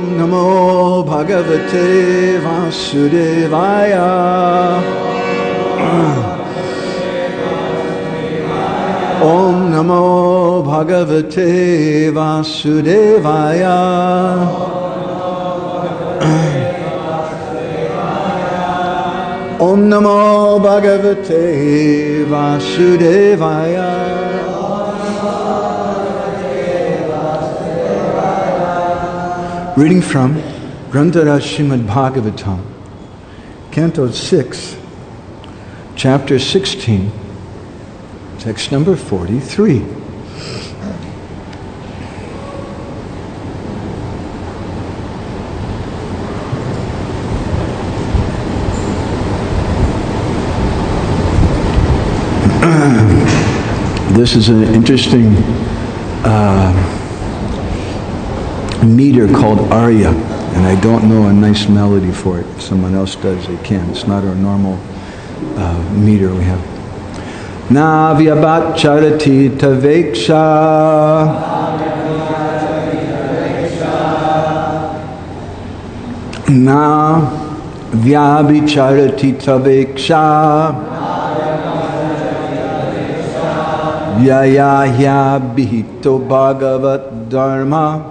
Namo Bhagavate Vasudevaya. Om Namo Bhagavate Vasudevaya. Om Namo Bhagavate Vasudevaya. Reading from Granthara Srimad Bhagavatam, Canto 6, Chapter 16, Text number 43. This is an interesting meter called Arya, and I don't know a nice melody for it. If someone else does, they can. It's not our normal meter we have. Na vyabhacharati taveksha Na vyabhacharati taveksha Yaya hya bhito bhagavat dharma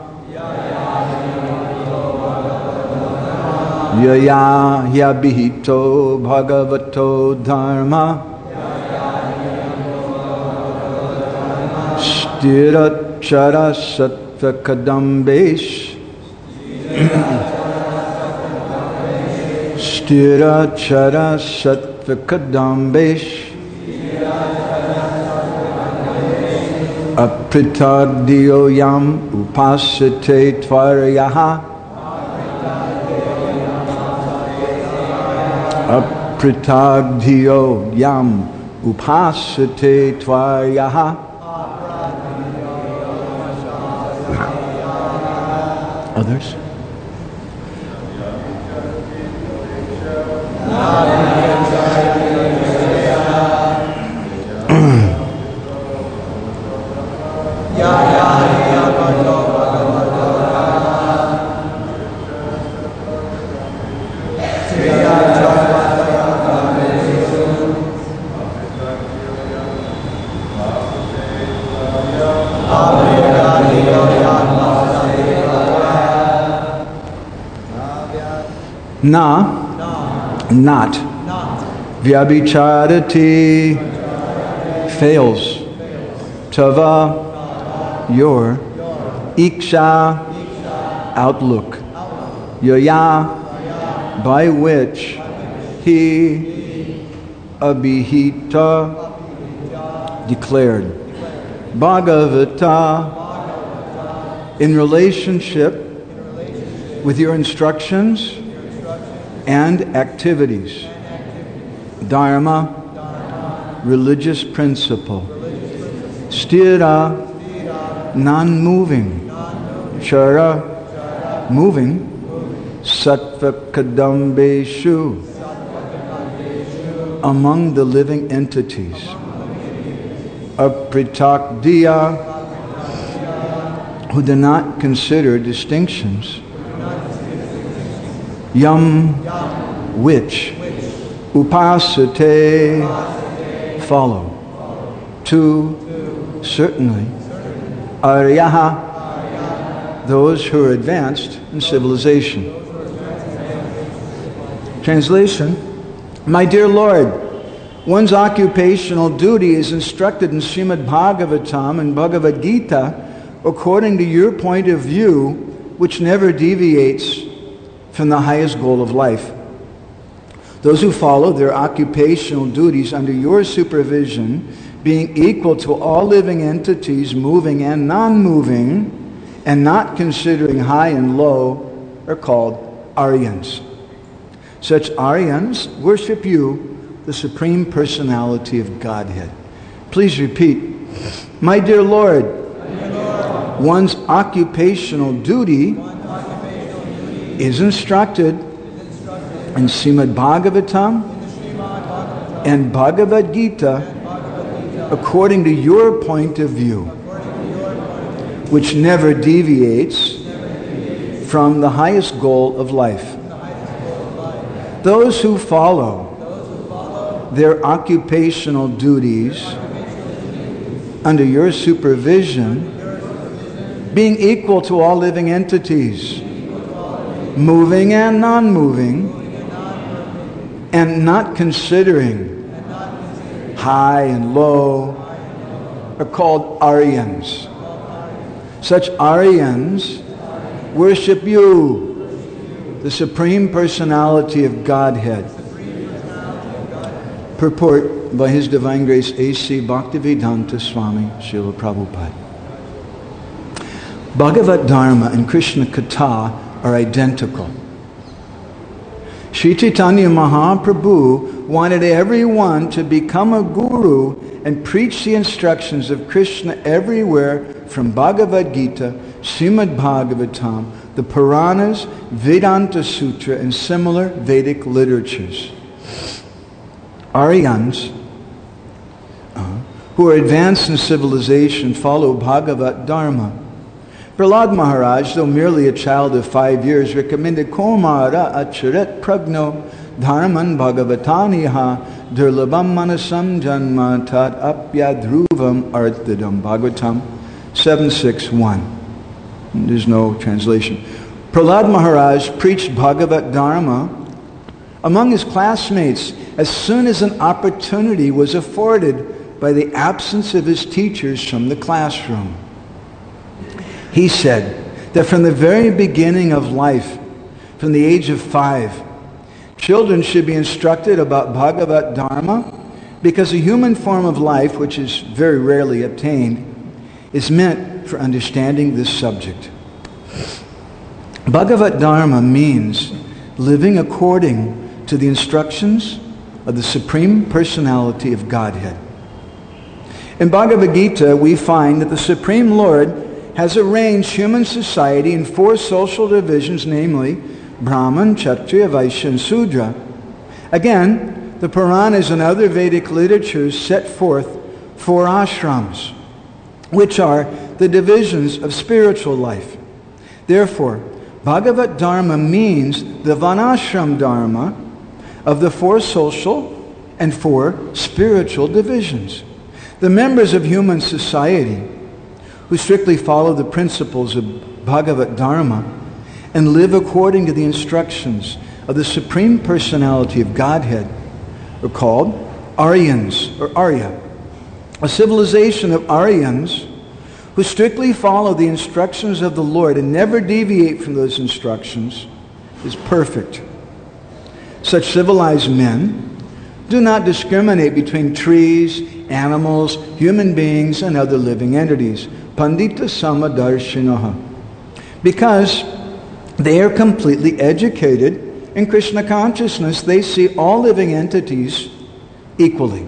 Yaya hya bhito bhagavato dharma Sthirachara sattva kadambesh Sthirachara sattva kadambesh Apritagdiyo yam upasate tvarayaha Apritagdiyo yam upasate tvarayaha. Others? Na, not. Vyabhicharati, fails. Tava, your. Iksha, outlook. Yaya, by which he, abhihita, declared. Bhagavata, in relationship with your instructions and activities. Dharma, religious principle. Sthira, non-moving. Chara, moving. Sattva kadambeshu, among the living entities. Apritakdiya, who do not consider distinctions. Yam, which. Upasate, follow. To, certainly. Aryaha, those who are advanced in civilization. Translation: My dear Lord, one's occupational duty is instructed in Srimad Bhagavatam and Bhagavad Gita according to your point of view, which never deviates from the highest goal of life. Those who follow their occupational duties under your supervision, being equal to all living entities, moving and non-moving, and not considering high and low, are called Aryans. Such Aryans worship you, the Supreme Personality of Godhead. Please repeat. My dear Lord, one's occupational duty is instructed in Srimad Bhagavatam and Bhagavad Gita according to your point of view, which never deviates from the highest goal of life. Those who follow their occupational duties under your supervision, being equal to all living entities, moving and non-moving, and not considering high and low, are called Aryans. Such Aryans worship you, the Supreme Personality of Godhead. Purport by His Divine Grace A.C. Bhaktivedanta Swami Srila Prabhupada. Bhagavad Dharma and Krishna Katha are identical. Sri Chaitanya Mahaprabhu wanted everyone to become a guru and preach the instructions of Krishna everywhere, from Bhagavad Gita, Srimad Bhagavatam, the Puranas, Vedanta Sutra, and similar Vedic literatures. Aryans, who are advanced in civilization, follow Bhagavad Dharma. Prahlad Maharaj, though merely a child of 5 years, recommended Komara acharet pragno dharman bhagavataniha durlabam manasam janma tat apyadruvam arthidam. Bhagavatam 761. There's no translation. Prahlad Maharaj preached Bhagavad Dharma among his classmates as soon as an opportunity was afforded by the absence of his teachers from the classroom. He said that from the very beginning of life, from the age of 5, children should be instructed about Bhagavad Dharma, because a human form of life, which is very rarely obtained, is meant for understanding this subject. Bhagavad Dharma means living according to the instructions of the Supreme Personality of Godhead. In Bhagavad Gita, we find that the Supreme Lord has arranged human society in 4 social divisions, namely Brahman, Kshatriya, Vaishya, and Sudra. Again, the Puranas and other Vedic literatures set forth 4 ashrams, which are the divisions of spiritual life. Therefore, Bhagavad Dharma means the Varnashram Dharma of the 4 social and 4 spiritual divisions. The members of human society who strictly follow the principles of Bhagavad Dharma and live according to the instructions of the Supreme Personality of Godhead are called Aryans, or Arya. A civilization of Aryans who strictly follow the instructions of the Lord and never deviate from those instructions is perfect. Such civilized men do not discriminate between trees, animals, human beings, and other living entities. Pandita Samadarshinaha. Because they are completely educated in Krishna consciousness, they see all living entities equally.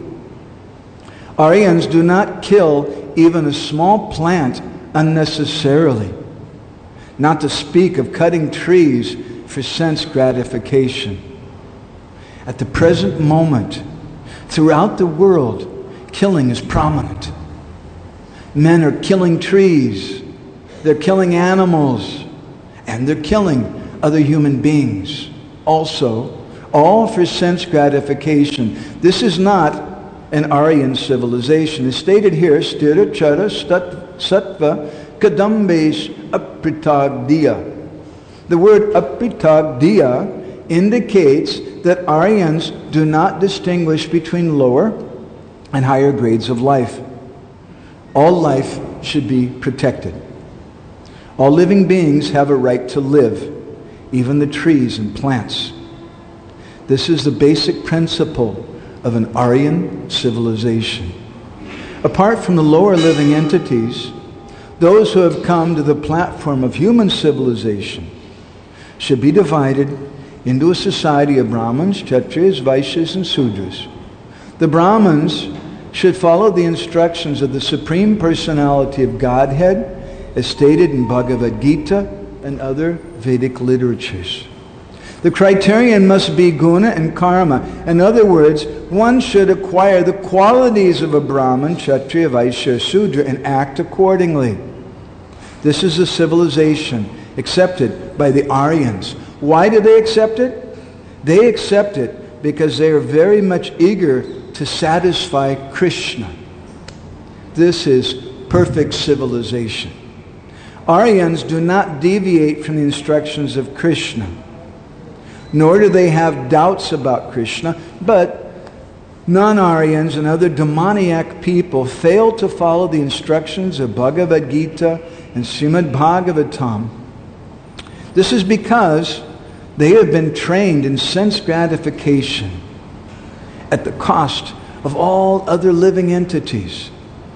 Aryans do not kill even a small plant unnecessarily, not to speak of cutting trees for sense gratification. At the present moment, throughout the world, killing is prominent. Men are killing trees, they're killing animals, and they're killing other human beings. Also, all for sense gratification. This is not an Aryan civilization. It's stated here, Stira Chara Sattva Kadambesh Apritagdiya. The word Apritagdiya indicates that Aryans do not distinguish between lower and higher grades of life. All life should be protected. All living beings have a right to live, even the trees and plants. This is the basic principle of an Aryan civilization. Apart from the lower living entities, those who have come to the platform of human civilization should be divided into a society of Brahmins, Kshatriyas, Vaishyas, and Sudras. The Brahmins should follow the instructions of the Supreme Personality of Godhead as stated in Bhagavad Gita and other Vedic literatures. The criterion must be guna and karma. In other words, one should acquire the qualities of a Brahmin, Kshatriya, Vaishya, Sudra and act accordingly. This is a civilization accepted by the Aryans. Why do they accept it? They accept it because they are very much eager to satisfy Krishna. This is perfect civilization. Aryans do not deviate from the instructions of Krishna, nor do they have doubts about Krishna, but non-Aryans and other demoniac people fail to follow the instructions of Bhagavad Gita and Srimad Bhagavatam. This is because they have been trained in sense gratification at the cost of all other living entities.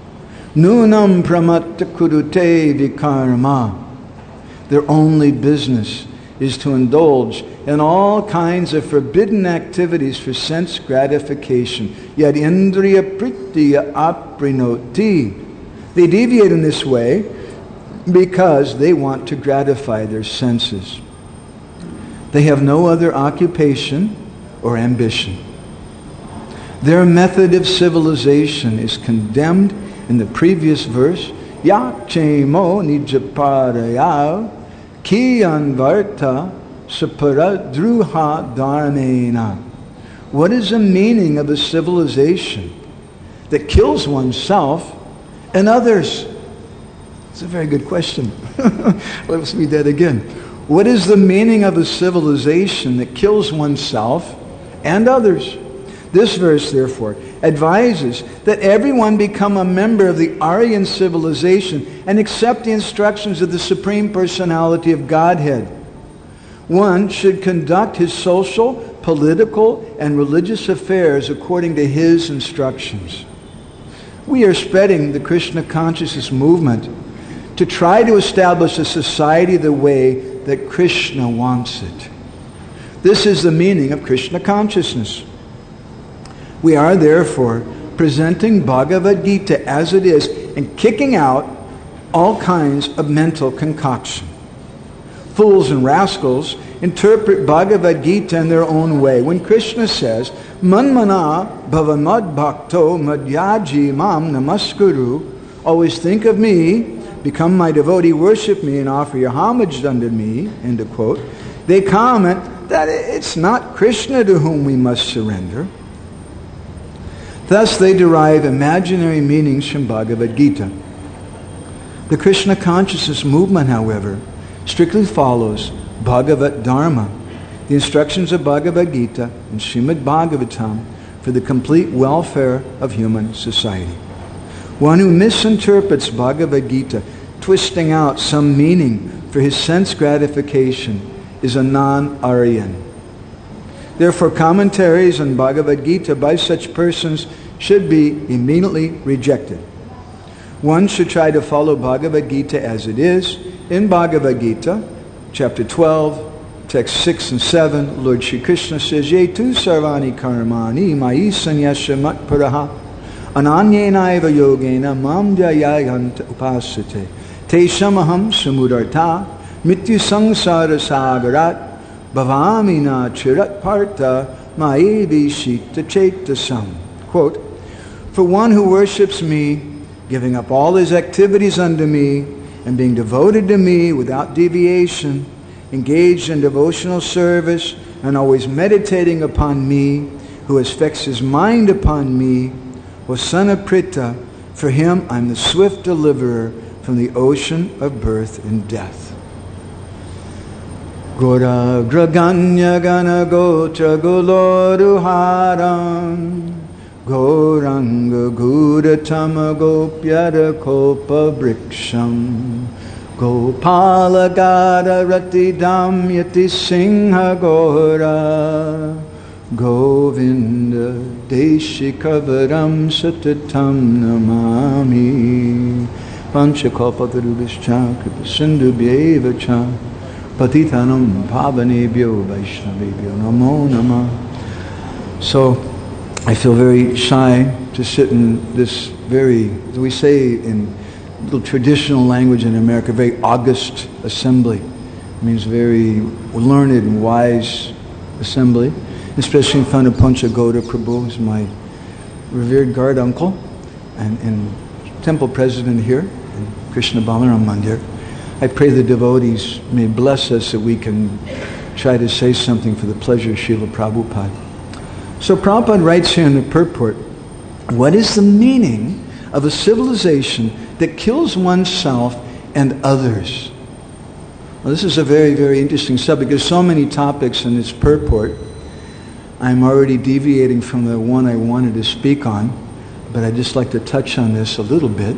Nunam pramatta kurute vikarma. Their only business is to indulge in all kinds of forbidden activities for sense gratification. Yad indriya pritya aprinoti. They deviate in this way because they want to gratify their senses. They have no other occupation or ambition. Their method of civilization is condemned in the previous verse. Yakchemo nijaparaya kiyanvarta saparadruha dharmena. What is the meaning of a civilization that kills oneself and others? It's a very good question. Let's read that again. What is the meaning of a civilization that kills oneself and others? This verse, therefore, advises that everyone become a member of the Aryan civilization and accept the instructions of the Supreme Personality of Godhead. One should conduct his social, political, and religious affairs according to his instructions. We are spreading the Krishna consciousness movement to try to establish a society the way that Krishna wants it. This is the meaning of Krishna consciousness. We are therefore presenting Bhagavad Gita as it is and kicking out all kinds of mental concoction. Fools and rascals interpret Bhagavad Gita in their own way. When Krishna says, Manmana bhavamad bhakto madhyaji mam namaskuru, always think of me, become my devotee, worship me, and offer your homage unto me, end of quote, they comment that it's not Krishna to whom we must surrender. Thus they derive imaginary meanings from Bhagavad Gita. The Krishna consciousness movement, however, strictly follows Bhagavad Dharma, the instructions of Bhagavad Gita and Srimad Bhagavatam for the complete welfare of human society. One who misinterprets Bhagavad Gita, twisting out some meaning for his sense gratification, is a non-Aryan. Therefore, commentaries on Bhagavad Gita by such persons should be immediately rejected. One should try to follow Bhagavad Gita as it is. In Bhagavad Gita, chapter 12, text 6 and 7, Lord Shri Krishna says, Ye tu sarvani karmani mayi sanyasya matparaha ananyenaiva yogena mam dhyayayanta upasate te shamaham samudarta mityu sangsara sagarat bhavamina chirat parta maevi shita chetasam. Quote, for one who worships me, giving up all his activities unto me, and being devoted to me without deviation, engaged in devotional service, and always meditating upon me, who has fixed his mind upon me, O son of Pritha, for him I'm the swift deliverer from the ocean of birth and death. Gora graganya gana gotra goloruharam Goranga gudatama gopyada kopa briksham Gopala gada rati damyati singha gora Govinda deshikavaram satatam namami Panchakalpatarubhischa kripasindubhyevacha Patitanam pavanebhyo vaishnavebhyo namo namah. So I feel very shy to sit in this very, we say in little traditional language in America, very august assembly. It means very learned and wise assembly, especially in front of Panchagoda Prabhu, who's my revered guard uncle and temple president here in Krishna Balaram Mandir. I pray the devotees may bless us that we can try to say something for the pleasure of Srila Prabhupada. So Prabhupada writes here in the purport, what is the meaning of a civilization that kills oneself and others? Well, this is a very, very interesting subject. There's so many topics in this purport. I'm already deviating from the one I wanted to speak on, but I'd just like to touch on this a little bit.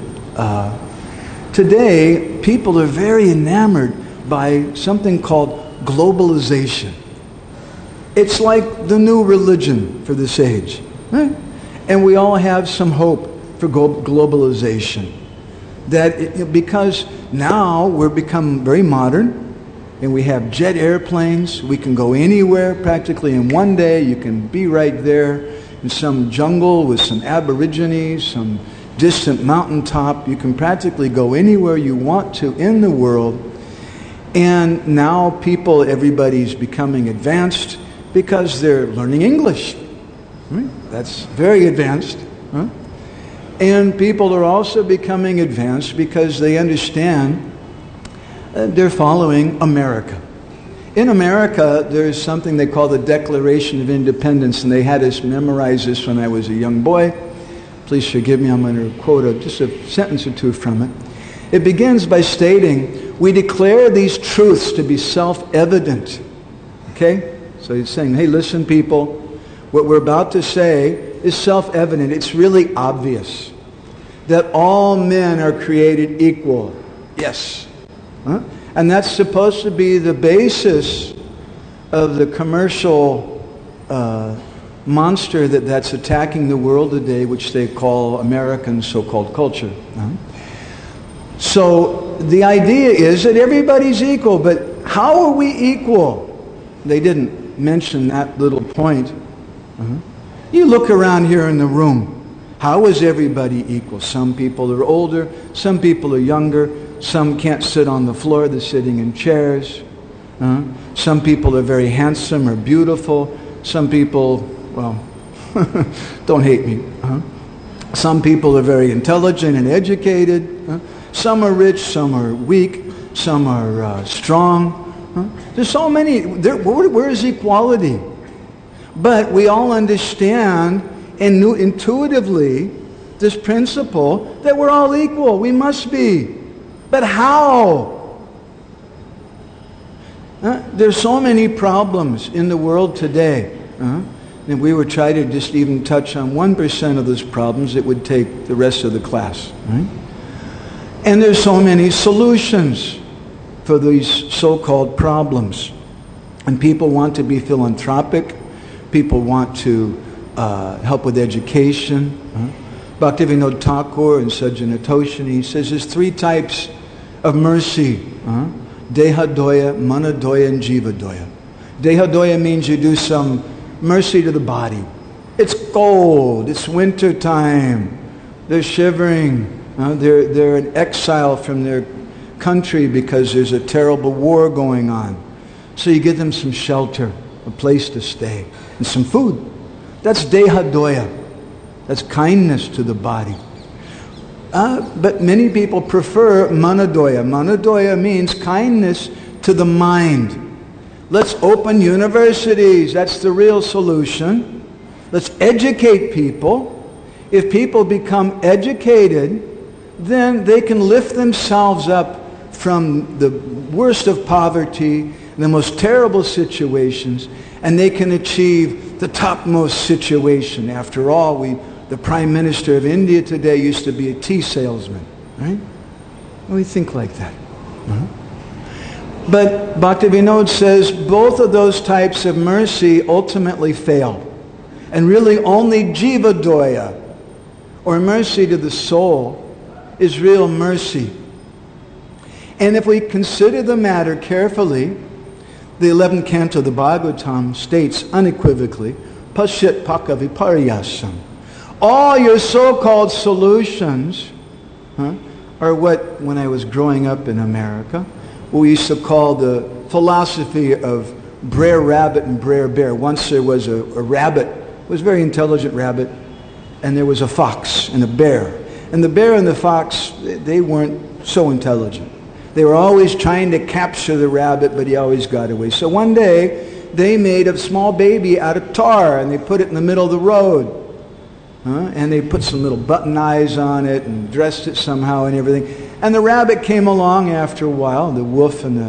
Today, people are very enamored by something called globalization. It's like the new religion for this age. Right? And we all have some hope for globalization. Because now we're become very modern, and we have jet airplanes. We can go anywhere practically in one day. You can be right there in some jungle with some aborigines, some distant mountaintop. You can practically go anywhere you want to in the world. And now everybody's becoming advanced because they're learning English. Right? That's very advanced. Huh? And people are also becoming advanced because they understand they're following America. In America, there's something they call the Declaration of Independence, and they had us memorize this when I was a young boy. Please forgive me, I'm going to quote just a sentence or two from it. It begins by stating, we declare these truths to be self-evident. Okay? So he's saying, hey, listen people, what we're about to say is self-evident. It's really obvious that all men are created equal. Yes. Huh? And that's supposed to be the basis of the commercial monster that's attacking the world today, which they call American so-called culture. Huh? So the idea is that everybody's equal, but how are we equal? They didn't mention that little point. Uh-huh. You look around here in the room. How is everybody equal? Some people are older, some people are younger, some can't sit on the floor, they're sitting in chairs. Some people are very handsome or beautiful. Some people, well, don't hate me. Some people are very intelligent and educated. Some are rich, some are weak, some are strong. There's so many. Where is equality? But we all understand intuitively this principle that we're all equal. We must be. But how? There's so many problems in the world today. And we would try to just even touch on 1% of those problems, it would take the rest of the class. Right? And there's so many solutions for these so-called problems. And people want to be philanthropic. People want to help with education. Bhaktivinoda Thakur and Sajjana Toshini, he says there's 3 types of mercy. Dehadoya, Manadoya, and Jivadoya. Dehadoya means you do some mercy to the body. It's cold. It's winter time. They're shivering. They're in exile from their country because there's a terrible war going on. So you give them some shelter, a place to stay, and some food. That's Dehadoya. That's kindness to the body. But many people prefer Manadoya. Manadoya means kindness to the mind. Let's open universities. That's the real solution. Let's educate people. If people become educated, then they can lift themselves up from the worst of poverty, the most terrible situations, and they can achieve the topmost situation. After all, the Prime Minister of India today used to be a tea salesman, right? We think like that. But Bhaktivinoda says both of those types of mercy ultimately fail. And really only Jivadoya, or mercy to the soul, is real mercy. And if we consider the matter carefully, the 11th canto of the Bhagavatam states unequivocally, Pashyat Paka Viparyasam. All your so-called solutions are what, when I was growing up in America, we used to call the philosophy of Brer Rabbit and Brer Bear. Once there was a rabbit, it was a very intelligent rabbit, and there was a fox and a bear. And the bear and the fox, they weren't so intelligent. They were always trying to capture the rabbit, but he always got away. So one day, they made a small baby out of tar, and they put it in the middle of the road. And they put some little button eyes on it and dressed it somehow and everything. And the rabbit came along after a while. The wolf and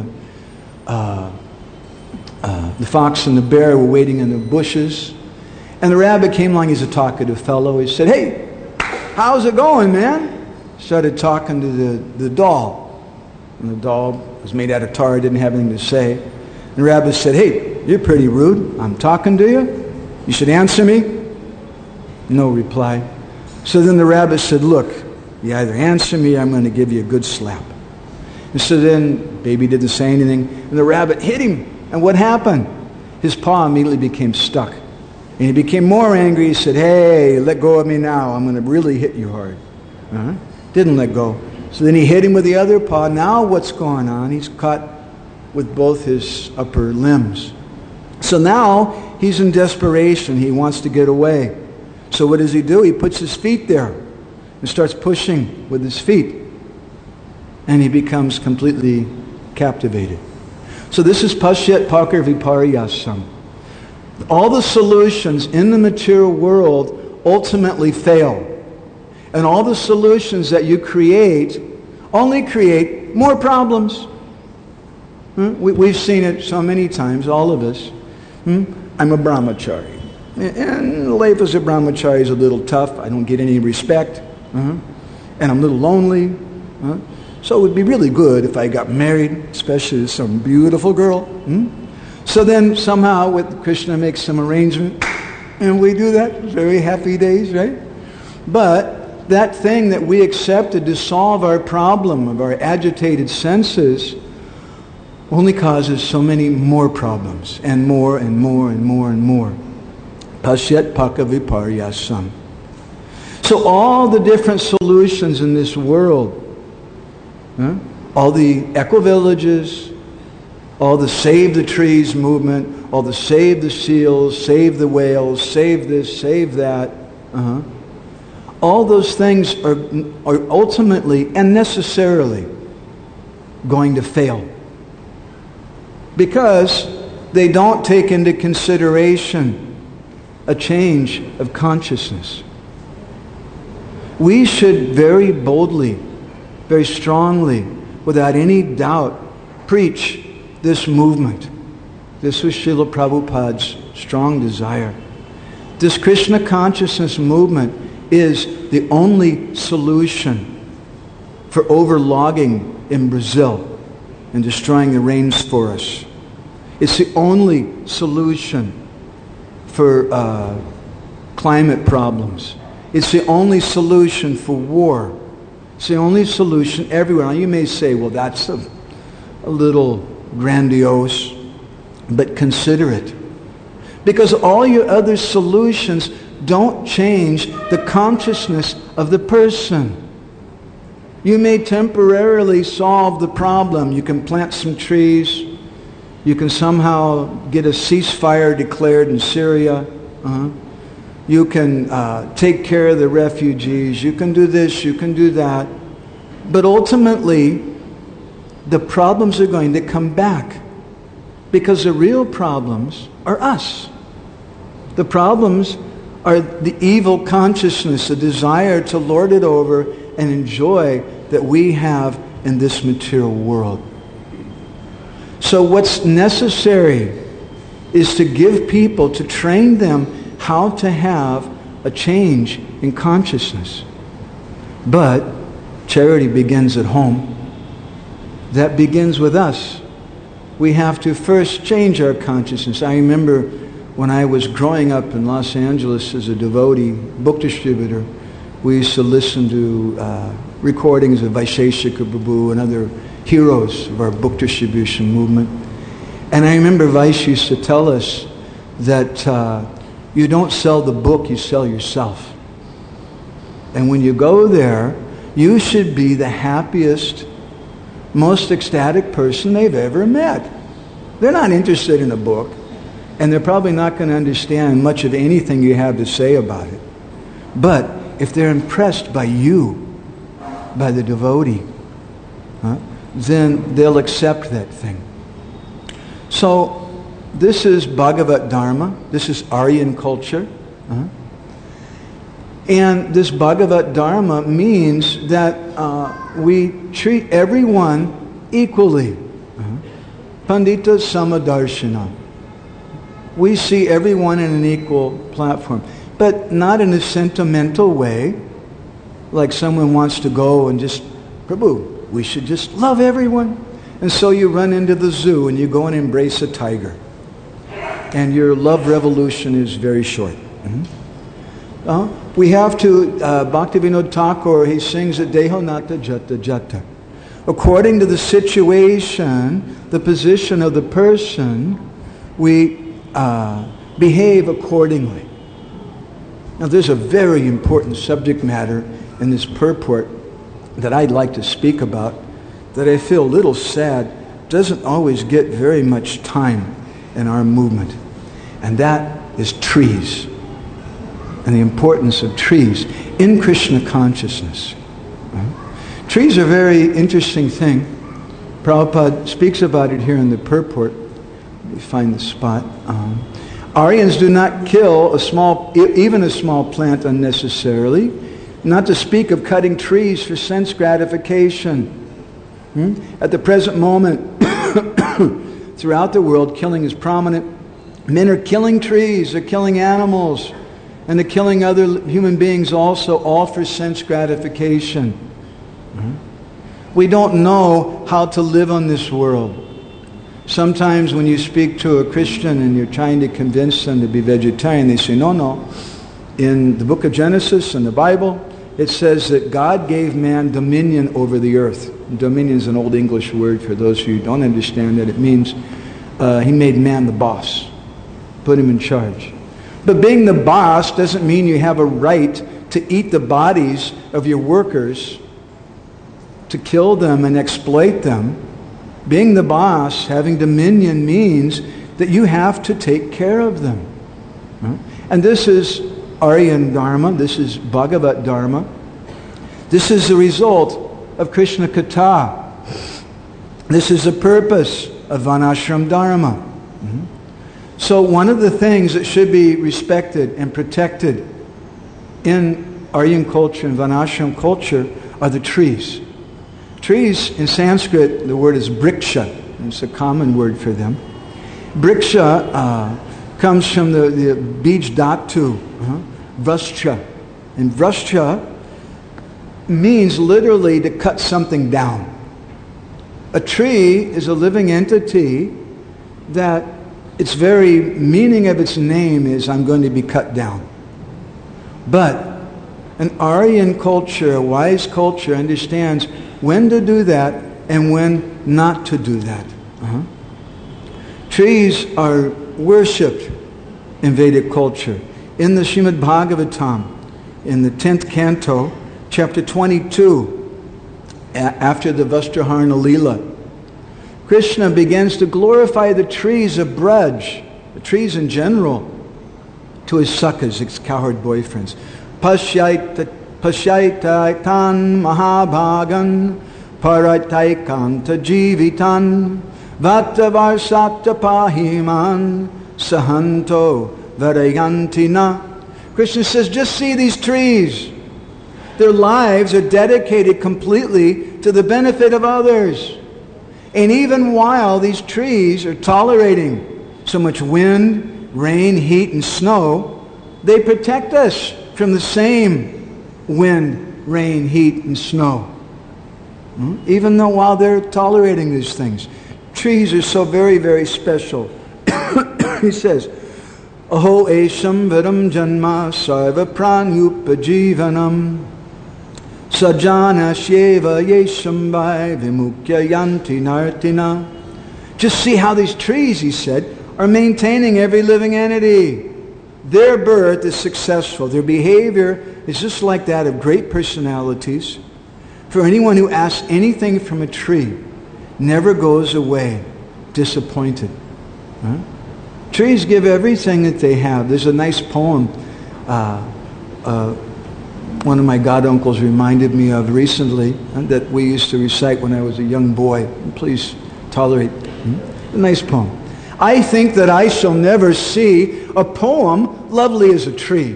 the fox and the bear were waiting in the bushes. And the rabbit came along. He's a talkative fellow. He said, "Hey, how's it going, man?" Started talking to the doll. And the doll was made out of tar, didn't have anything to say. And the rabbit said, "Hey, you're pretty rude. I'm talking to you. You should answer me." No reply. So then the rabbit said, "Look, you either answer me or I'm going to give you a good slap." And so then baby didn't say anything. And the rabbit hit him. And what happened? His paw immediately became stuck. And he became more angry. He said, "Hey, let go of me now. I'm going to really hit you hard." Didn't let go. So then he hit him with the other paw. Now what's going on? He's caught with both his upper limbs. So now he's in desperation. He wants to get away. So what does he do? He puts his feet there and starts pushing with his feet. And he becomes completely captivated. So this is Pasyat Pakar Viparyasam. All the solutions in the material world ultimately fail. And all the solutions that you create only create more problems. We've seen it so many times, all of us. I'm a brahmachari. And life as a brahmachari is a little tough. I don't get any respect. And I'm a little lonely. So it would be really good if I got married, especially to some beautiful girl. So then somehow with Krishna makes some arrangement. And we do that. Very happy days, right? But that thing that we accepted to solve our problem of our agitated senses only causes so many more problems. And more and more and more and more. Pasyat Pakar Viparyasam. So all the different solutions in this world, all the eco-villages, all the Save the Trees movement, all the Save the Seals, Save the Whales, Save this, Save that, all those things are ultimately and necessarily going to fail. Because they don't take into consideration a change of consciousness. We should very boldly, very strongly, without any doubt, preach this movement. This was Srila Prabhupada's strong desire. This Krishna consciousness movement is the only solution for overlogging in Brazil and destroying the rainforests. It's the only solution for climate problems. It's the only solution for war. It's the only solution everywhere. Now you may say, well, that's a little grandiose, but consider it. Because all your other solutions don't change the consciousness of the person. You may temporarily solve the problem. You can plant some trees. You can somehow get a ceasefire declared in Syria. You can take care of the refugees. You can do this, you can do that. But ultimately, the problems are going to come back. Because the real problems are us. The problems are the evil consciousness, the desire to lord it over and enjoy that we have in this material world. So what's necessary is to give people, to train them how to have a change in consciousness. But charity begins at home. That begins with us. We have to first change our consciousness. I remember when I was growing up in Los Angeles as a devotee book distributor, we used to listen to recordings of Vaisheshika Prabhu and other heroes of our book distribution movement. And I remember Vaish used to tell us that you don't sell the book, you sell yourself. And when you go there, you should be the happiest, most ecstatic person they've ever met. They're not interested in a book, and they're probably not going to understand much of anything you have to say about it. But if they're impressed by you, by the devotee, then they'll accept that thing. So this is Bhagavat Dharma. This is Aryan culture. And this Bhagavat Dharma means that we treat everyone equally. Pandita Samadarshana. We see everyone in an equal platform. But not in a sentimental way, like someone wants to go and just, Prabhu, we should just love everyone. And so you run into the zoo and you go and embrace a tiger. And your love revolution is very short. We have to, Bhaktivinoda Thakur, he sings at Deho Nata Jata Jata. According to the situation, the position of the person, we behave accordingly. Now there's a very important subject matter in this purport that I'd like to speak about that I feel a little sad doesn't always get very much time in our movement. And that is trees. And the importance of trees in Krishna consciousness. Trees are a very interesting thing. Prabhupada speaks about it here in the purport. We find the spot. Aryans do not kill even a small plant unnecessarily, not to speak of cutting trees for sense gratification. At the present moment, throughout the world, killing is prominent. Men are killing trees, they're killing animals, and they're killing other human beings also, all for sense gratification. We don't know how to live on this world. Sometimes when you speak to a Christian and you're trying to convince them to be vegetarian, they say, no. In the book of Genesis and the Bible, it says that God gave man dominion over the earth. Dominion is an old English word for those who don't understand it. It means he made man the boss, put him in charge. But being the boss doesn't mean you have a right to eat the bodies of your workers, to kill them and exploit them. Being the boss, having dominion, means that you have to take care of them. And this is Aryan Dharma, this is Bhagavat Dharma. This is the result of Krishna Katha. This is the purpose of Varnashram Dharma. So one of the things that should be respected and protected in Aryan culture and Varnashram culture are the trees. Trees, in Sanskrit, the word is briksha. It's a common word for them. Briksha comes from the bij dhatu, vrascha. And vrascha means literally to cut something down. A tree is a living entity that its very meaning of its name is, I'm going to be cut down. But an Aryan culture, a wise culture, understands when to do that and when not to do that. Trees are worshipped in Vedic culture. In the Srimad Bhagavatam, in the 10th canto, chapter 22, after the Vastraharana Leela, Krishna begins to glorify the trees of Braj, the trees in general, to his sakhas, his cowherd boyfriends. Pashyaitan mahabhagan parataikanta jivitan vatavarsata pahiman sahanto varayantina. Krishna says, just see these trees. Their lives are dedicated completely to the benefit of others. And even while these trees are tolerating so much wind, rain, heat, and snow, they protect us from the same wind, rain, heat, and snow. Even though while they're tolerating these things, trees are so very, very special. He says, Aho esham vidam janma sarva pranyupajivanam sajana sheva yesham vai vimukya yanti nartina. Just see how these trees, he said, are maintaining every living entity. Their birth is successful. Their behavior is just like that of great personalities. For anyone who asks anything from a tree never goes away disappointed. Trees give everything that they have. There's a nice poem one of my goduncles reminded me of recently that we used to recite when I was a young boy. Please tolerate. A nice poem. I think that I shall never see a poem lovely as a tree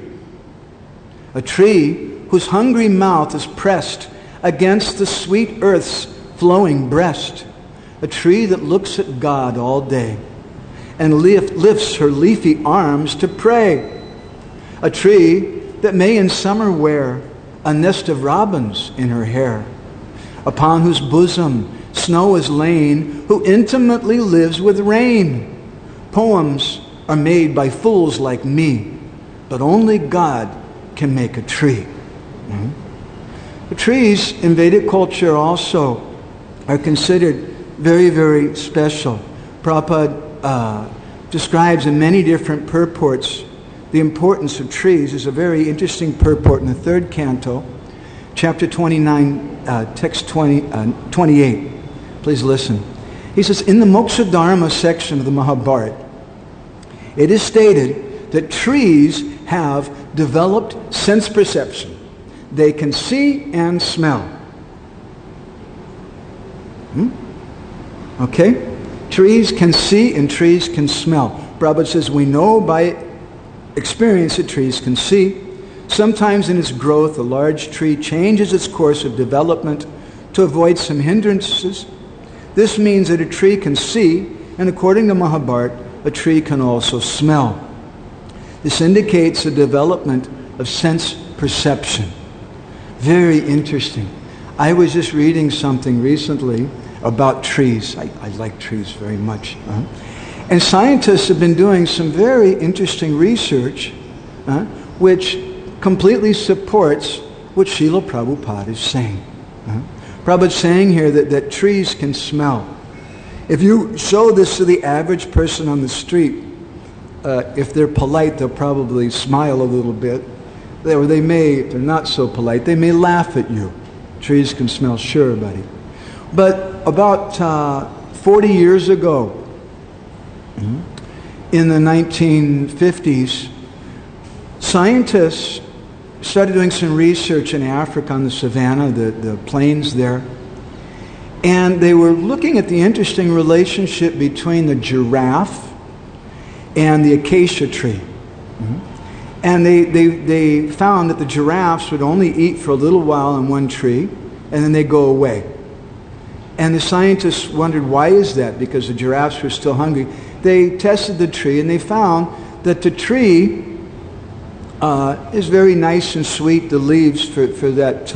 whose hungry mouth is pressed against the sweet earth's flowing breast, a tree that looks at God all day and lifts her leafy arms to pray, a tree that may in summer wear a nest of robins in her hair, upon whose bosom snow is lain, who intimately lives with rain. Poems are made by fools like me, but only God can make a tree. The trees in Vedic culture also are considered very, very special. Prabhupada describes in many different purports the importance of trees. There's a very interesting purport in the third canto, chapter 29, text 28. Please listen. He says, in the Moksha Dharma section of the Mahabharata, it is stated that trees have developed sense perception. They can see and smell. Okay? Trees can see and trees can smell. Prabhupada says we know by experience that trees can see. Sometimes in its growth, a large tree changes its course of development to avoid some hindrances. This means that a tree can see, and according to Mahabharata, a tree can also smell. This indicates the development of sense perception. Very interesting. I was just reading something recently about trees. I like trees very much. And scientists have been doing some very interesting research which completely supports what Srila Prabhupada is saying. Prabhupada's saying here that trees can smell. If you show this to the average person on the street, if they're polite, they'll probably smile a little bit. Or they may, if they're not so polite, they may laugh at you. Trees can smell, sure, buddy. But about 40 years ago, in the 1950s, scientists started doing some research in Africa on the savannah, the plains there. And they were looking at the interesting relationship between the giraffe and the acacia tree. And they found that the giraffes would only eat for a little while on one tree, and then they go away. And the scientists wondered, why is that? Because the giraffes were still hungry. They tested the tree, and they found that the tree is very nice and sweet, the leaves for that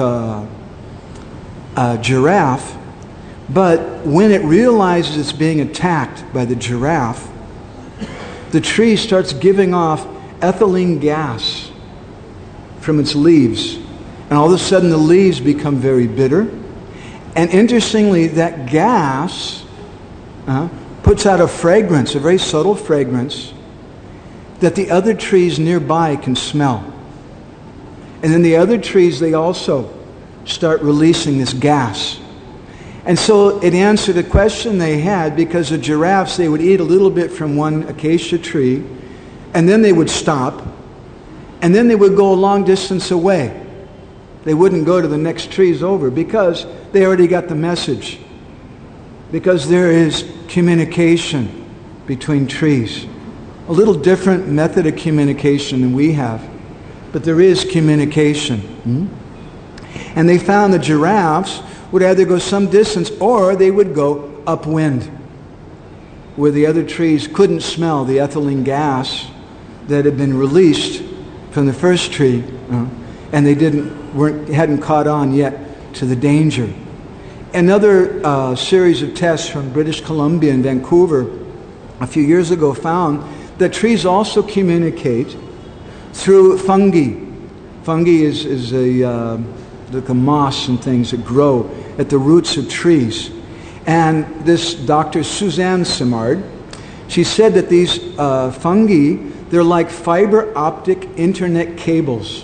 giraffe. But when it realizes it's being attacked by the giraffe, the tree starts giving off ethylene gas from its leaves. And all of a sudden the leaves become very bitter. And interestingly, that gas puts out a fragrance, a very subtle fragrance, that the other trees nearby can smell. And then the other trees, they also start releasing this gas. And so it answered a question they had, because the giraffes, they would eat a little bit from one acacia tree, and then they would stop, and then they would go a long distance away. They wouldn't go to the next trees over, because they already got the message. Because there is communication between trees. A little different method of communication than we have, but there is communication. And they found the giraffes would either go some distance or they would go upwind, where the other trees couldn't smell the ethylene gas that had been released from the first tree, and they hadn't caught on yet to the danger. Another series of tests from British Columbia and Vancouver a few years ago found that trees also communicate through fungi. Fungi is like a moss and things that grow at the roots of trees. And this Dr. Suzanne Simard, she said that these fungi, they're like fiber optic internet cables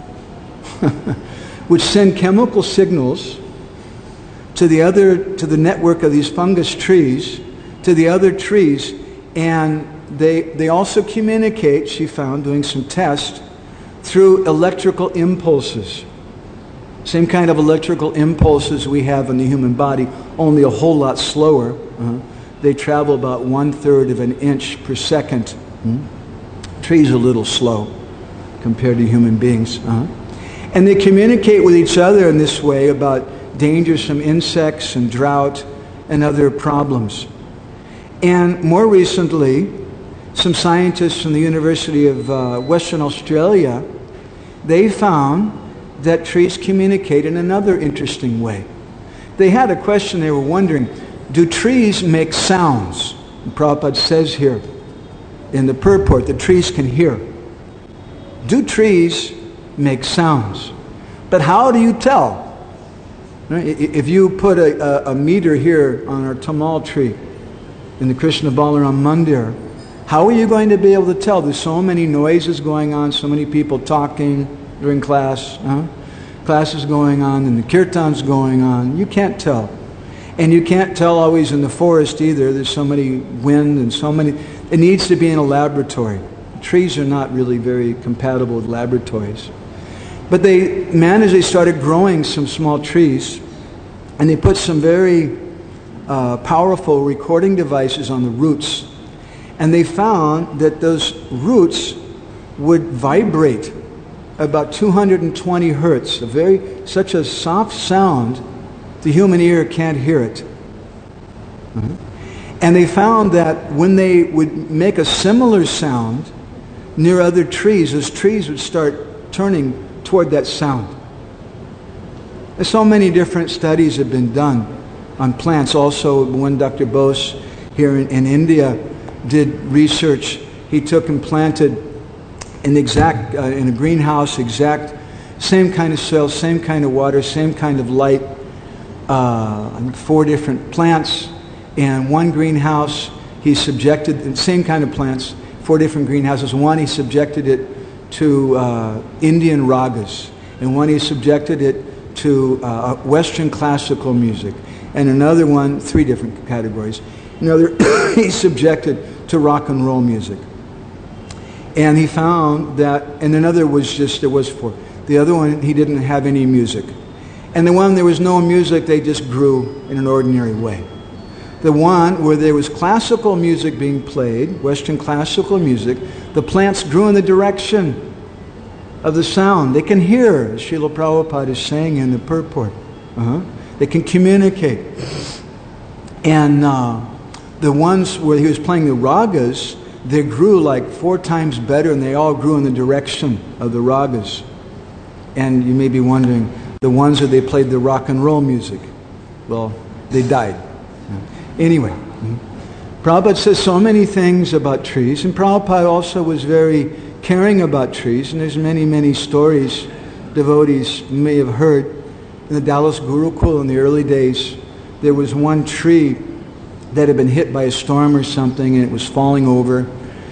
which send chemical signals to the network of these fungus trees, to the other trees, and they also communicate, she found, doing some tests, through electrical impulses. Same kind of electrical impulses we have in the human body, only a whole lot slower. They travel about 1/3 of an inch per second. Trees are a little slow compared to human beings. And they communicate with each other in this way about dangers from insects and drought and other problems. And more recently, some scientists from the University of Western Australia, they found that trees communicate in another interesting way. They had a question, they were wondering, do trees make sounds? And Prabhupada says here in the purport that trees can hear. Do trees make sounds? But how do you tell? If you put a meter here on our Tamal tree in the Krishna Balaram Mandir, how are you going to be able to tell? There's so many noises going on, so many people talking during class. Class is going on and the kirtan's going on. You can't tell. And you can't tell always in the forest either. There's so many wind and so many. It needs to be in a laboratory. Trees are not really very compatible with laboratories. But they started growing some small trees, and they put some very powerful recording devices on the roots. And they found that those roots would vibrate about 220 hertz, such a soft sound, the human ear can't hear it. And they found that when they would make a similar sound near other trees, those trees would start turning toward that sound. And so many different studies have been done on plants. Also, when Dr. Bose here in India did research, he took and planted in a greenhouse, same kind of soil, same kind of water, same kind of light, 4 different plants. And one greenhouse, he subjected, the same kind of plants, 4 different greenhouses. One, he subjected it to Indian ragas. And one, he subjected it to Western classical music. And another one, 3 different categories. Another, he subjected to rock and roll music. And he found that, and another was there was 4. The other one, he didn't have any music. And the one there was no music, they just grew in an ordinary way. The one where there was classical music being played, Western classical music, the plants grew in the direction of the sound. They can hear, as Srila Prabhupada is saying in the purport. They can communicate. And the ones where he was playing the ragas, they grew like 4 times better, and they all grew in the direction of the ragas. And you may be wondering, the ones where they played the rock and roll music, well, they died. Anyway, Prabhupada says so many things about trees, and Prabhupada also was very caring about trees, and there's many, many stories devotees may have heard. In the Dallas Gurukul in the early days, there was one tree that had been hit by a storm or something, and it was falling over.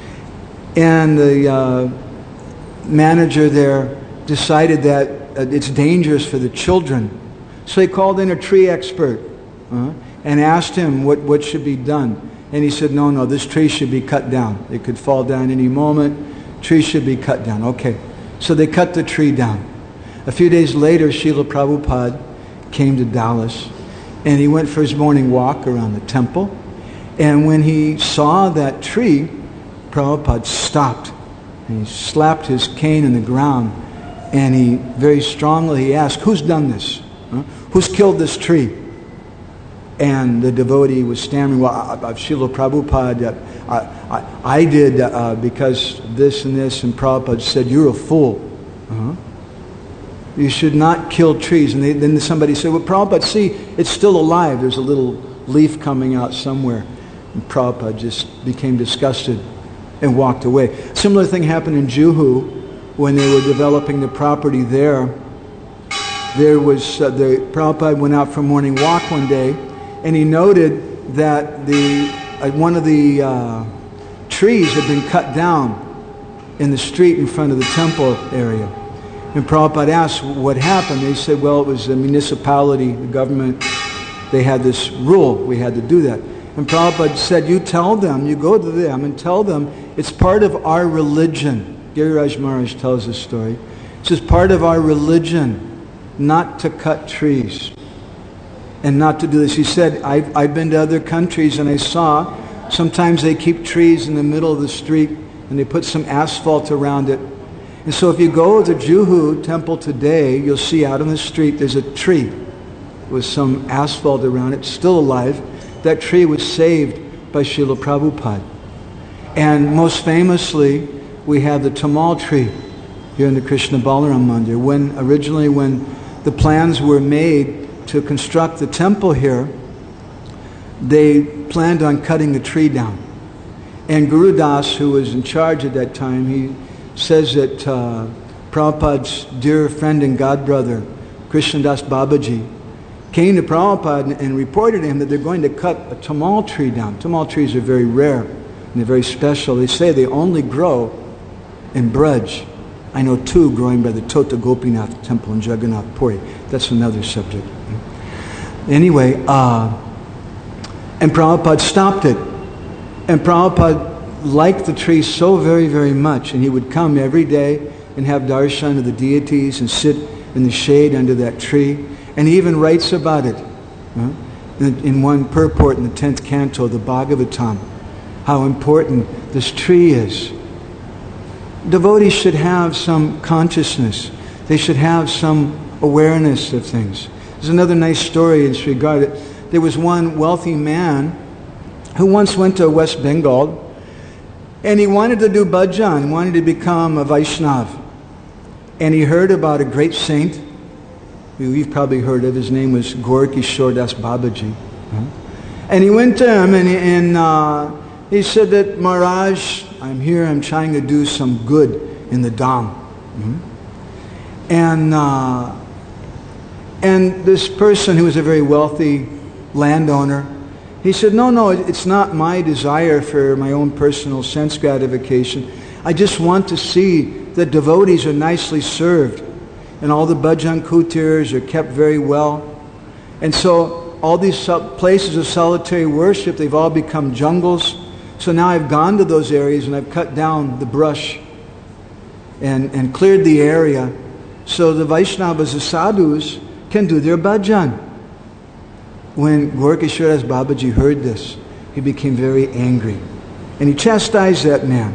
And the manager there decided that it's dangerous for the children. So he called in a tree expert and asked him what should be done. And he said, no, this tree should be cut down. It could fall down any moment. Tree should be cut down. Okay. So they cut the tree down. A few days later, Srila Prabhupada came to Dallas, and he went for his morning walk around the temple. And when he saw that tree, Prabhupada stopped, and he slapped his cane in the ground, and he very strongly asked, who's done this? Who's killed this tree? And the devotee was stammering, well, Srila Prabhupada, I did because this and this. And Prabhupada said, you're a fool. You should not kill trees. And then somebody said, well, Prabhupada, see, it's still alive. There's a little leaf coming out somewhere. And Prabhupada just became disgusted and walked away. Similar thing happened in Juhu when they were developing the property there. There was, Prabhupada went out for a morning walk one day, and he noted that one of the trees had been cut down in the street in front of the temple area. And Prabhupada asked what happened. They said, well, it was the municipality, the government, they had this rule, we had to do that. And Prabhupada said, you tell them, you go to them and tell them it's part of our religion. Giriraj Maharaj tells this story. It's just part of our religion not to cut trees and not to do this. He said, I've been to other countries and I saw sometimes they keep trees in the middle of the street and they put some asphalt around it. And so if you go to the Juhu temple today, you'll see out on the street there's a tree with some asphalt around it, still alive. That tree was saved by Srila Prabhupada. And most famously, we have the Tamal tree here in the Krishna Balaram Mandir. Originally when the plans were made to construct the temple here, they planned on cutting the tree down. And Guru Das, who was in charge at that time, he says that Prabhupada's dear friend and godbrother, Krishnadas Babaji, came to Prabhupada and reported to him that they're going to cut a Tamal tree down. Tamal trees are very rare and they're very special. They say they only grow in Braj. I know 2 growing by the Tota Gopinath temple in Jagannath Puri. That's another subject. Anyway, and Prabhupada stopped it. And Prabhupada liked the tree so very, very much. And he would come every day and have darshan of the deities and sit in the shade under that tree. And he even writes about it in one purport in the 10th canto of the Bhagavatam, how important this tree is. Devotees should have some consciousness. They should have some awareness of things. There's another nice story in this regard. There was one wealthy man who once went to West Bengal and he wanted to do bhajan, wanted to become a Vaishnav. And he heard about a great saint who you've probably heard of. His name was Gaur Kishore Das Babaji. And he went to him and he said that, Maharaj, I'm here, I'm trying to do some good in the Dham. And this person who was a very wealthy landowner, he said, no, it's not my desire for my own personal sense gratification. I just want to see that devotees are nicely served and all the bhajan kutirs are kept very well. And so all these places of solitary worship, they've all become jungles. So now I've gone to those areas and I've cut down the brush and cleared the area so the Vaishnavas, the sadhus, can do their bhajan. When Gaur Kishore Das Babaji heard this, he became very angry. And he chastised that man.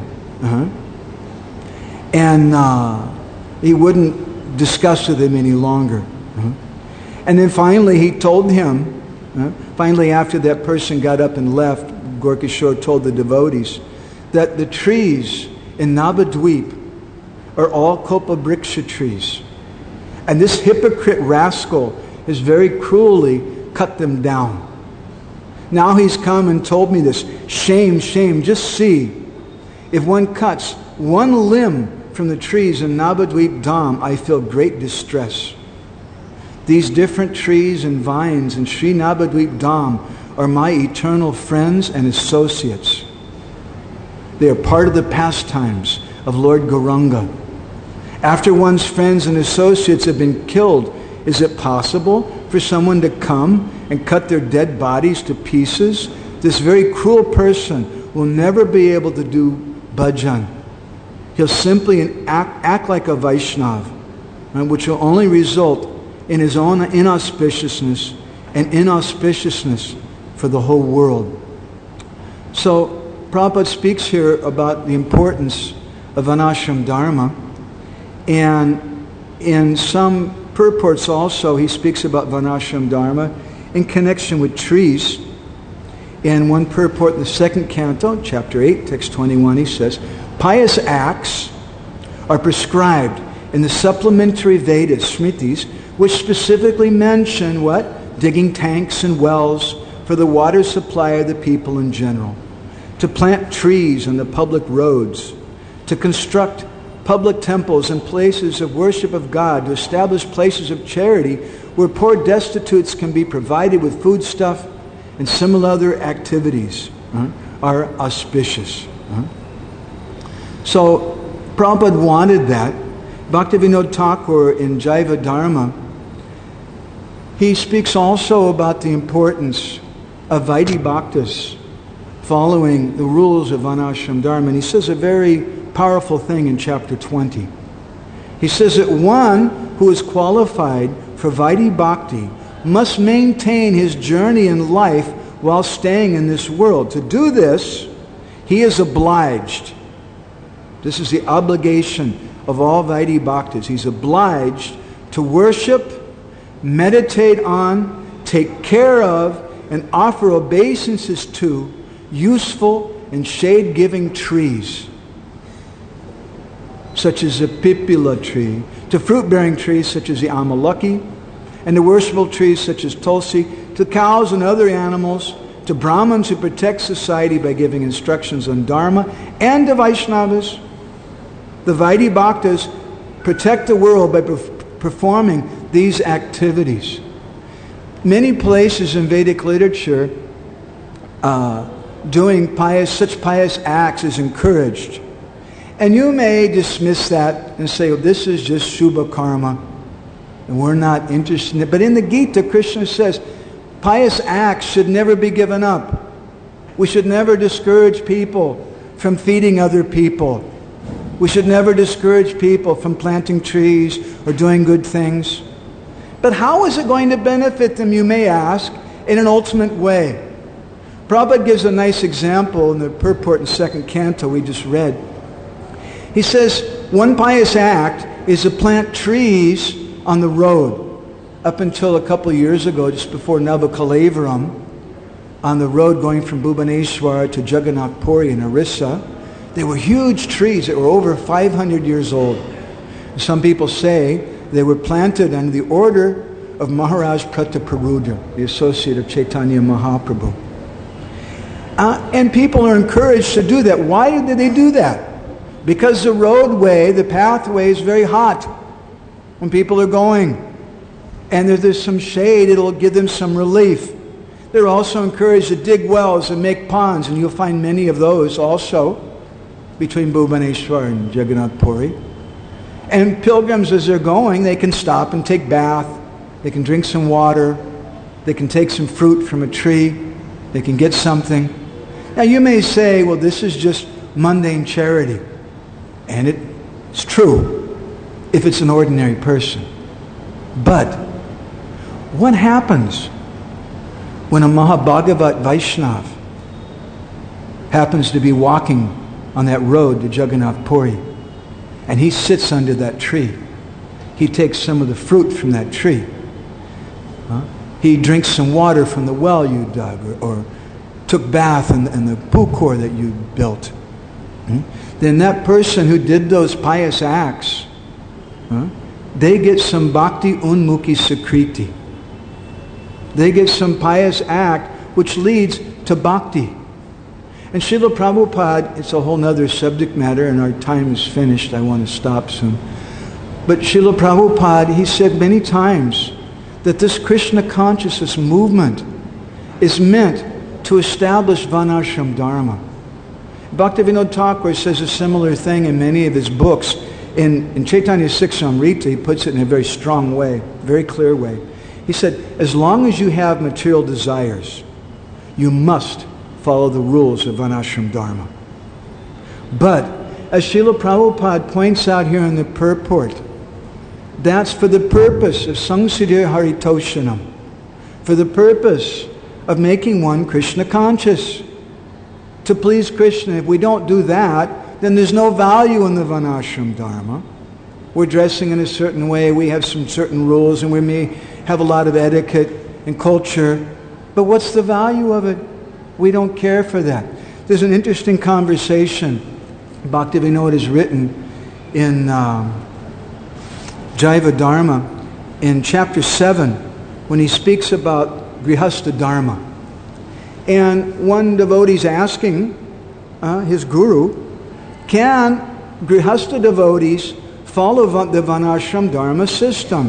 And he wouldn't discuss with him any longer. And then finally he told him, finally after that person got up and left, Gaur Kishore told the devotees that the trees in Navadvip are all Kopabriksha trees. And this hypocrite rascal has very cruelly cut them down. Now he's come and told me this. Shame, shame. Just see. If one cuts one limb from the trees in Navadvip Dham, I feel great distress. These different trees and vines in Sri Navadvip Dham are my eternal friends and associates. They are part of the pastimes of Lord Gauranga. After one's friends and associates have been killed, is it possible for someone to come and cut their dead bodies to pieces? This very cruel person will never be able to do bhajan. He'll simply act like a Vaishnav, which will only result in his own inauspiciousness and inauspiciousness for the whole world. So Prabhupada speaks here about the importance of Varnashram Dharma, and in some purports also he speaks about Varnashram Dharma in connection with trees. In one purport in the 2nd canto, chapter 8, text 21, he says, pious acts are prescribed in the supplementary Vedas, Smritis, which specifically mention what? Digging tanks and wells for the water supply of the people in general, to plant trees on the public roads, to construct public temples and places of worship of God, to establish places of charity where poor destitutes can be provided with foodstuff and similar other activities are auspicious. So Prabhupada wanted that. Bhaktivinoda Thakur in Jaiva Dharma, he speaks also about the importance of Vaidhi Bhaktas following the rules of Varnashram Dharma. And he says a very powerful thing in chapter 20. He says that one who is qualified for Vaidhi Bhakti must maintain his journey in life while staying in this world. To do this, he is obliged. This is the obligation of all Vaidhi Bhaktas. He's obliged to worship, meditate on, take care of, and offer obeisances to useful and shade-giving trees, such as the pipila tree, to fruit-bearing trees such as the amalaki, and to worshipful trees such as tulsi, to cows and other animals, to Brahmins who protect society by giving instructions on Dharma, and to Vaishnavas. The Vaidhi Bhaktas protect the world by performing these activities. Many places in Vedic literature, doing such pious acts is encouraged. And you may dismiss that and say, well, this is just Shubha Karma, and we're not interested in it. But in the Gita, Krishna says, pious acts should never be given up. We should never discourage people from feeding other people. We should never discourage people from planting trees or doing good things. But how is it going to benefit them, you may ask, in an ultimate way? Prabhupada gives a nice example in the purport in 2nd canto we just read. He says, one pious act is to plant trees on the road. Up until a couple of years ago, just before Navakalevaram, on the road going from Bhubaneswar to Jagannath Puri in Orissa, there were huge trees that were over 500 years old. Some people say they were planted under the order of Maharaj Prataparudra, the associate of Chaitanya Mahaprabhu. And people are encouraged to do that. Why did they do that? Because the roadway, the pathway is very hot when people are going. And if there's some shade, it'll give them some relief. They're also encouraged to dig wells and make ponds, and you'll find many of those also between Bhubaneswar and Jagannath Puri. And pilgrims, as they're going, they can stop and take bath. They can drink some water. They can take some fruit from a tree. They can get something. Now you may say, well, this is just mundane charity. And it's true if it's an ordinary person. But what happens when a Mahabhagavat Vaishnav happens to be walking on that road to Jagannath Puri, and he sits under that tree? He takes some of the fruit from that tree. He drinks some water from the well you dug, or took bath in the pukur that you built. Then that person who did those pious acts, they get some bhakti unmukhi sakriti. They get some pious act which leads to bhakti. And Srila Prabhupada, it's a whole other subject matter, and our time is finished. I want to stop soon. But Srila Prabhupada, he said many times that this Krishna consciousness movement is meant to establish Varnashram Dharma. Bhaktivinoda Thakur says a similar thing in many of his books. In Chaitanya Siksamrita, he puts it in a very strong way, very clear way. He said, as long as you have material desires, you must follow the rules of Varnashram Dharma. But, as Srila Prabhupada points out here in the purport, that's for the purpose of Samsiddhir Haritoshanam, for the purpose of making one Krishna conscious, to please Krishna. If we don't do that, then there's no value in the Varnashram Dharma. We're dressing in a certain way, we have some certain rules, and we may have a lot of etiquette and culture, but what's the value of it? We don't care for that. There's an interesting conversation Bhaktivinoda has written in Jaiva Dharma in chapter 7 when he speaks about Grihastha Dharma. And one devotee's asking his guru, can Grihastha devotees follow the Varnashram Dharma system?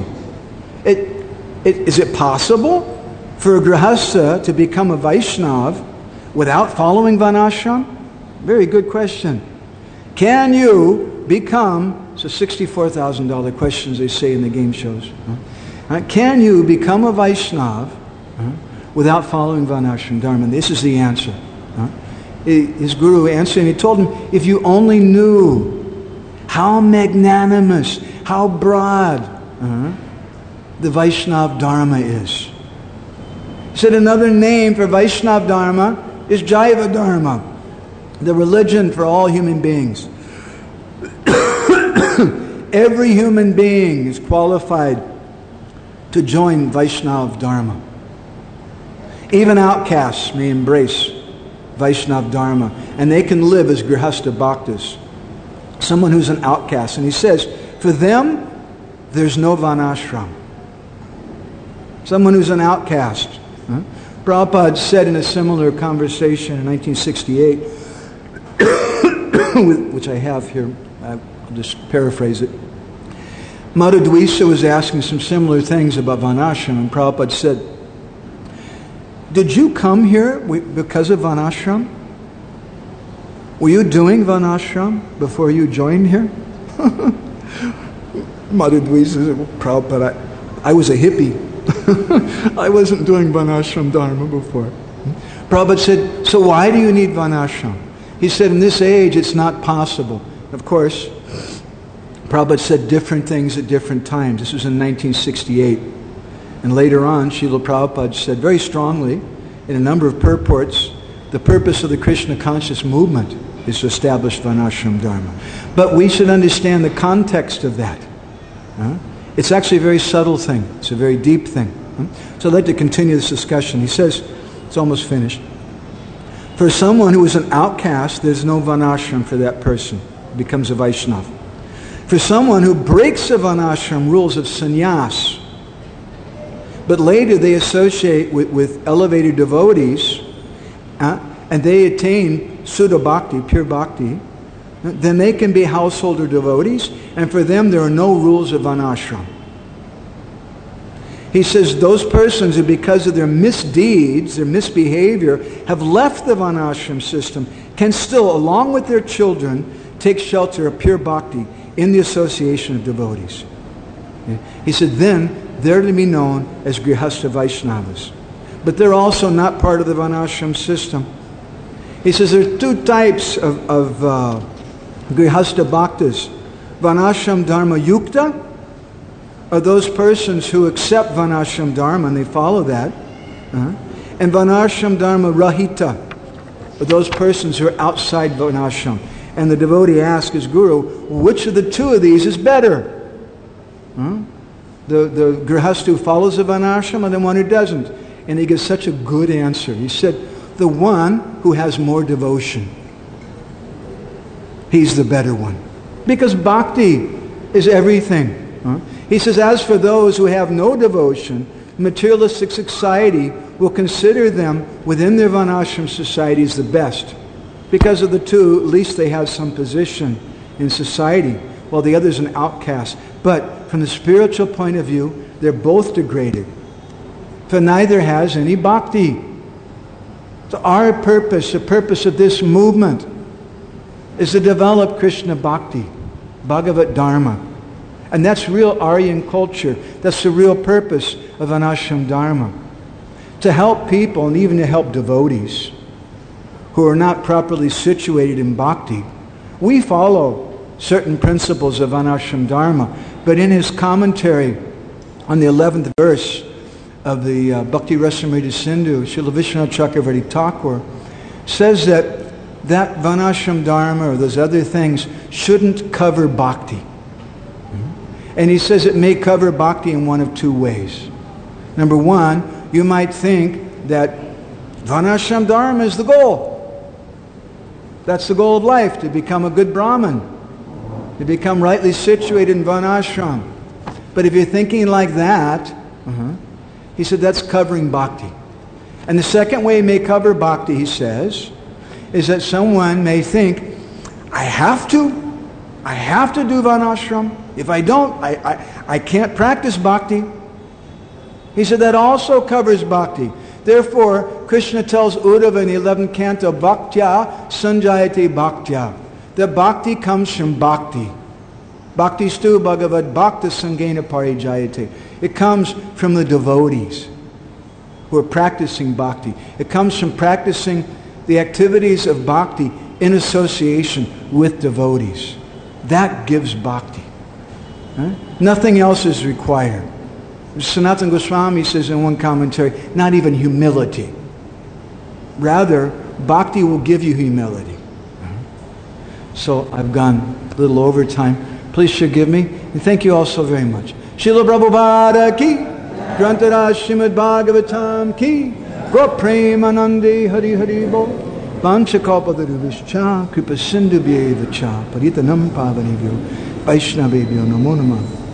Is it possible for a Grihastha to become a Vaishnav without following Varnashram? Very good question. Can you become, it's a $64,000 questions they say in the game shows. Can you become a Vaishnav without following Varnashram Dharma? And this is the answer. His guru answered, and he told him, if you only knew how magnanimous, how broad, the Vaishnav Dharma is. He said another name for Vaishnav Dharma is Jaiva Dharma, the religion for all human beings. Every human being is qualified to join Vaishnav Dharma. Even outcasts may embrace Vaishnav Dharma, and they can live as Grihastha Bhaktas. Someone who's an outcast. And he says, for them, there's no Varnashram. Someone who's an outcast. Prabhupada said in a similar conversation in 1968, which I have here, I'll just paraphrase it. Madhudvisa was asking some similar things about Varnashram, and Prabhupada said, did you come here because of Varnashram? Were you doing Varnashram before you joined here? Madhudvisa said, well, Prabhupada, I was a hippie. I wasn't doing Varnashram Dharma before. Prabhupada said, so why do you need Varnashram? He said, in this age, it's not possible. Of course, Prabhupada said different things at different times. This was in 1968. And later on, Srila Prabhupada said very strongly, in a number of purports, the purpose of the Krishna conscious movement is to establish Varnashram Dharma. But we should understand the context of that. It's actually a very subtle thing. It's a very deep thing. So I'd like to continue this discussion. He says, it's almost finished. For someone who is an outcast, there's no Varnashram for that person. It becomes a Vaishnava. For someone who breaks the Varnashram rules of sannyas, but later they associate with elevated devotees, and they attain Sudha Bhakti, pure Bhakti, then they can be householder devotees, and for them there are no rules of Varnashram. He says those persons who, because of their misdeeds, their misbehavior, have left the Varnashram system, can still, along with their children, take shelter of pure Bhakti in the association of devotees. He said then they're to be known as Grihastha Vaishnavas. But they're also not part of the Varnashram system. He says there are two types of Grihastha Bhaktas. Varnashram Dharma Yukta are those persons who accept Varnashram Dharma and they follow that. And Varnashram Dharma Rahita are those persons who are outside Varnashram. And the devotee asks his guru, which of the two of these is better? The Grihastha who follows the Varnashram or the one who doesn't? And he gives such a good answer. He said, the one who has more devotion. He's the better one. Because bhakti is everything. He says, as for those who have no devotion, materialistic society will consider them within their Varnashram society as the best. Because of the two, at least they have some position in society, while the other is an outcast. But from the spiritual point of view, they're both degraded. For neither has any bhakti. So our purpose, the purpose of this movement, is to develop Krishna Bhakti, Bhagavat Dharma. And that's real Aryan culture. That's the real purpose of Varnashram Dharma. To help people and even to help devotees who are not properly situated in Bhakti. We follow certain principles of Varnashram Dharma. But in his commentary on the 11th verse of the Bhakti Rasamrita Sindhu, Srila Vishwanath Chakravarti Thakur says that Varnashram Dharma or those other things shouldn't cover Bhakti. And he says it may cover Bhakti in one of two ways. Number one, you might think that Varnashram Dharma is the goal. That's the goal of life, to become a good Brahmin, to become rightly situated in Varnashram. But if you're thinking like that, he said that's covering Bhakti. And the second way it may cover Bhakti, he says, is that someone may think, I have to do Varnashram. If I don't, I can't practice Bhakti. He said that also covers Bhakti. Therefore, Krishna tells Uddhava in the 11th canto, Bhaktya Sanjayate Bhaktya, that Bhakti comes from Bhakti. Bhakti stu Bhagavad Bhakta Sangena Parijayate. It comes from the devotees who are practicing Bhakti. It comes from practicing the activities of Bhakti in association with devotees. That gives Bhakti. Nothing else is required. Sanatana Goswami says in one commentary, not even humility. Rather, bhakti will give you humility. So I've gone a little over time. Please forgive me. And thank you all so very much. Srila Prabhupada ki, Grantaraj Srimad Bhagavatam ki, Go Premanande Hari Hari Bo, Vanchakalpatarubhishcha, Kripa Sindhu Bhyevacha, Paritanam Pavanebhyo, Vaishnavebhyo Namo Namah.